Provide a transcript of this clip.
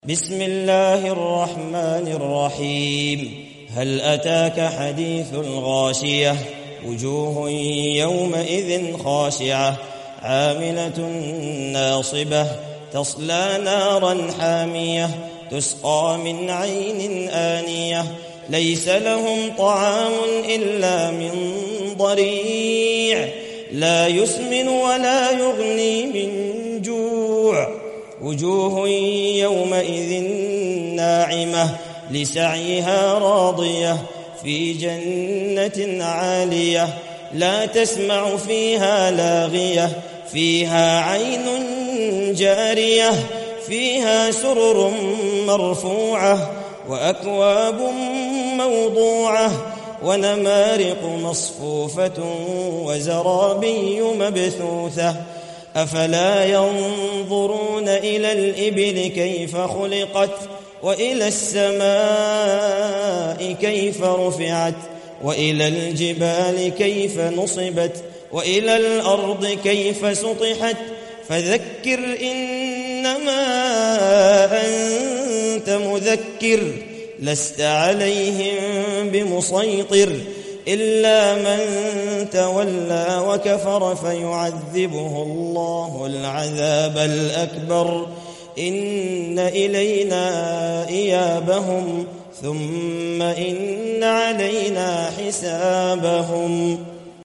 بسم الله الرحمن الرحيم. هل أتاك حديث الغاشية؟ وجوه يومئذ خاشعة عاملة ناصبة تصلى نارا حامية تسقى من عين آنية ليس لهم طعام إلا من ضريع لا يسمن ولا يغني من جوع. وجوه يومئذ ناعمة لسعيها راضية في جنة عالية لا تسمع فيها لاغية فيها عين جارية فيها سرر مرفوعة وأكواب موضوعة ونمارق مصفوفة وزرابي مبثوثة. أفلا ينظرون إلى الإبل كيف خلقت وإلى السماء كيف رفعت وإلى الجبال كيف نصبت وإلى الأرض كيف سطحت فذكر إنما أنت مذكر لست عليهم بمسيطر إلا من تولى وكفر فيعذبه الله العذاب الأكبر إن إلينا إيابهم ثم إن علينا حسابهم.